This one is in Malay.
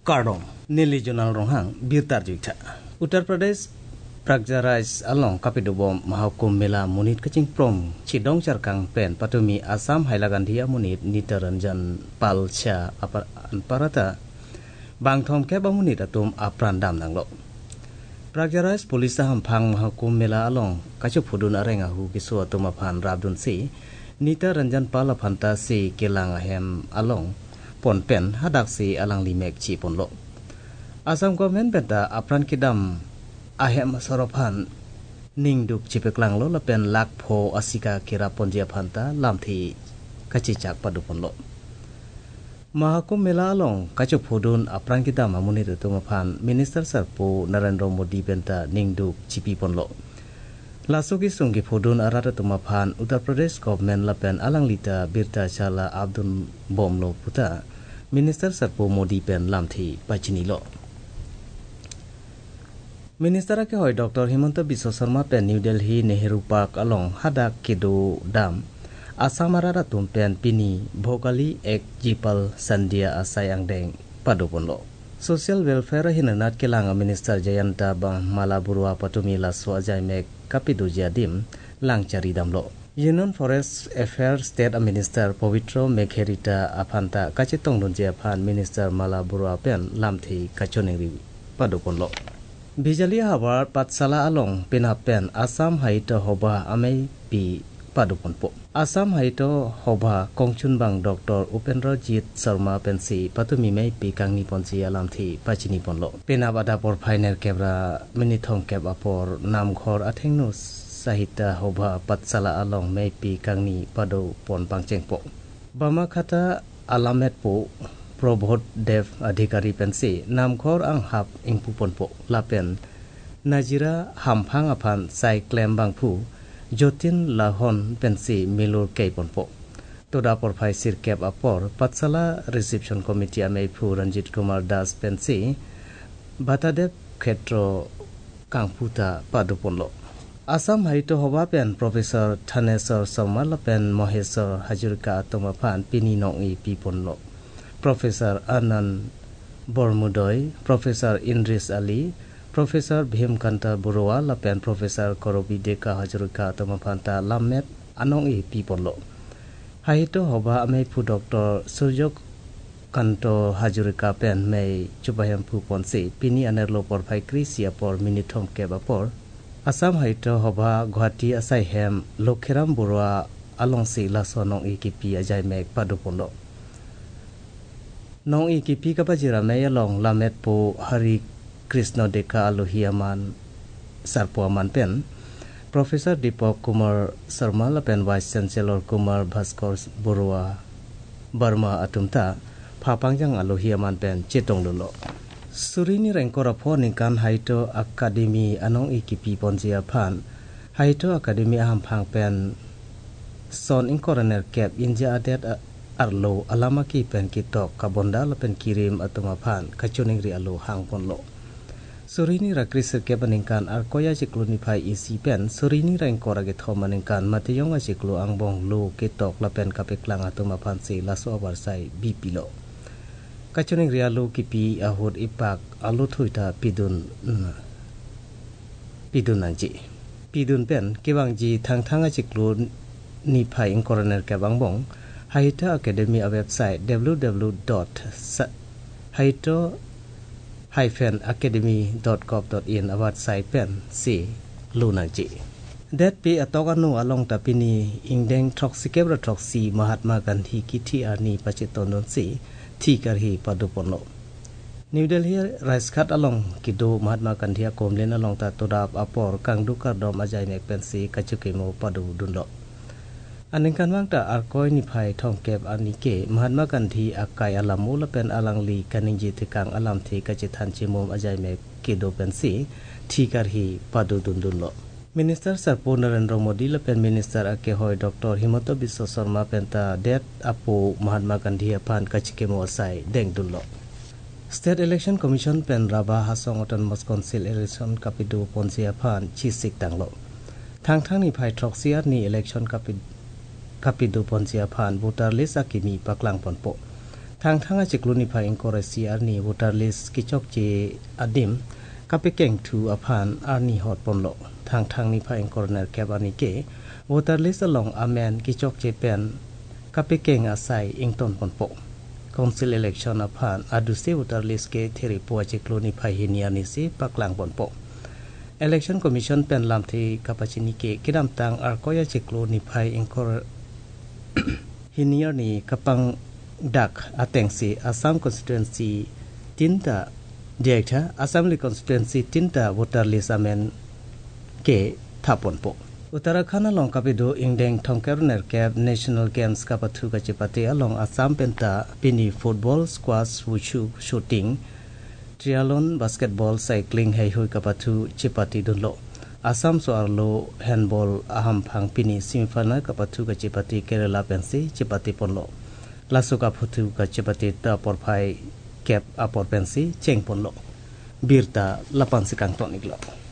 Kardom Nili Jonal Rohang Birtar Juita Uttar Pradesh Pragjaraj along Kapidubom Mahakum Mela Munit Kacing Prom Chidong Charkang Pen Patumi Assam Hailagandhia Munit Nitaranjan Palcha Parata Bangthom Keba Munit Atum Aprandam Nanglo Pragjaraj Polisa Hampang Mahakum Mela along Kachup Hudun Arengahu Kisu Atum Aphan Rabdun Si Nitaranjan Palapanta Si Kilang Ahem along Pon Pen Hadak Si Alang Limek Chi Ponlo Assam Government Beta Apran Kidam Ahem Soropan Ningduk Chipeklang Lo Lapen Lakpo Asika Kira Ponjia Panta Lamthi Kachicak Padupon Lo Mahakum Mela Along Kachup Hudun Apran Kidam Amunit Tumapan Minister Sarpo Narendra Modi Benta Ningduk Chipipon Lo Lasuki Sungi Hudun Arata Tumapan Uttar Pradesh Government Lapen Alang Lita Birta Chala Abdul Bomlo Puta Minister Sarpo Modi Pen Lamthi Pachini Lo Minister ke hoy Dr. Himanta Biswa Sarma pen New Delhi Nehru Park along Hadak Kedo Dam Assam Arara pen Pini Bhogali Ek Jipal Sandia Asayang Deng Padupon Lo Social Welfare Hinanat Kelang Minister Jayanta Bang Malaburwa Patumi Laswa Jaimek Kapidu Jadim Langcari Damlo Union Forest Affairs State Minister Povitro Mekherita Apanta Kachitong Dunjia Phan Minister Malaburwa pen Lamthi Kachonengri Padupon Lo Bijalia Hawar Patsala Along Pinapen Assam Haito Hoba Amei Pi Paduponpo Assam Haito Hoba Kongchunbang Dr. Upendra Jit Sarma Pensi Patumi Mei Pi Kangni Ponsi Alamthi Pachini Ponlo Pinabada por Pioneer Kebra Minithong Keb Apor Namkhor Athengnus Sahita Hoba Patsala Along Mei Pi Kangni Pado Pon Pangchengpo Bama Khata Alamet Po Probot Dev Adhikari Pensi Namkhor Anghap Ingpuponpo Lapen Najira Hampang Apan Sai Klem Bangpu Jotin Lahon Pensi Milur Keiponpo Toda Porphai Sirkep Apor Patsala Reception Committee Ameipu Ranjit Kumar Das Pensi Batadev Khetro Kangputa Paduponlo Assam Haito Hoba Pen Professor Thanesor Somal Pen Mohesor Hajurka Tomapan Pini Nongi Piponlo Professor Anand Bormudoy, Professor Indris Ali, Professor Bhimkanta Burwa Lapen Professor Korobi Deka Hajruka Tomapanta Lamet Anong I Pipolo. Haito Hoba Amepu Dr. Surjok Kanto Hajruka Pen May Chupayam Puponsi, Pini Anerlo por Paikri por Minitom Kebapor. Assam Haito Hoba Guhati Asaihem Lokheram Burwa Alongsi Lasonong Ikipi Ajay Meg Padupondo. Nong ikipi kapajira may along Lamet po Hari Krishna Deka Alohiaman Sarpuaman Pen Professor Deepak Kumar Sarma Lapen Vice Chancellor Kumar Bhaskar Burwa Burma Atumta Papangjang Alohiaman Pen Chitong Lulo Surini Renkora Po Ningkan Haito Academy Anong ikipi Ponjia Pan Haito Academy Ahampang Pen Son Inkoraner Kep Inja Adet Arlo alamaki pen kitok kabonda lapen kirim atumapan kachuningri alo hangponlo Surini rakris ke paningkan arkoya ciklu nipai isi pen Surini rengkora getho maningkan matiyong ciklu angbong lo kitok lapen kapeklang atumapan si laso abarsai bipilo kachuningri alo kipi ahud ipak alo thuita pidun nanji pidun pen kibangji thangthanga ciklu nipai ingkoraner ke bangbong Haito Academy website www.haito-academy.gov.in website pen si lunangji. Dat pi atokanu along tapini ingdeng troxikebra troxi Mahatma Gandhi kiti arni pachitonon si thikarhi padupono. New Delhi Raiskhat along kido Mahatma Gandhi komlen along ta todap apor kangdukar dom ajay mek pensi kachukemo padu dunlo. Aningkan mangta arkoi nipai thongkep anike Mahatma Gandhi akai alamu lapen alangli kaningji tikang alam thi kachithan chimom ajai me kedo pensi thikarhi padu dundunlo Minister Sarpo Narendra Modi lapen Minister ake hoy Dr. Himanta Biswa Sarma penta det apo Mahatma Gandhi apan kachikemo asai deng dunlo State Election Commission pen Raba Hasong Autonomous Council election kapidu ponsi apan chisik tanglo thang nipai troxiat ni election kapidu Ponsia Pan voter list akimi paklang ponpo ทางอาจิกลุนิพาอิงกอร์ซีอาร์นีวอเตอร์ลิสกิจอกเจอดิมกับไปเก่งทูอพานอาร์นีฮอดปนโลทางนิพาอิงกอร์เนอร์แคบอาร์นีเกวอเตอร์ลิสลองอาแมนกิจอกเจเป็นกับไปเก่งอาศัยอิงตนปนโปCouncil election apan aduse voter list ke theri po cheklo ni phai hinia ni se paklang bonpo election commission pen lam thi kapachini ke kidam tang ar koya cheklo ni phai inkor hinia ni kapang dak ateng se Assam constituency tinta director assembly constituency tinta voter list amen ke thapon po Uttarakhand along kapido ingdeng thongkerner cap national games kapathu ka chipate along Assam penta pini football squash wushu shooting triathlon basketball cycling hei hui kapathu chipati dunlo Assam so arlo handball aham phang pini semifinal kapathu ka chipati Kerala pensi chipati ponlo lasuka phuthu ka chipati ta porphai cap apor pensi cheng ponlo birta lapang sikang toniklo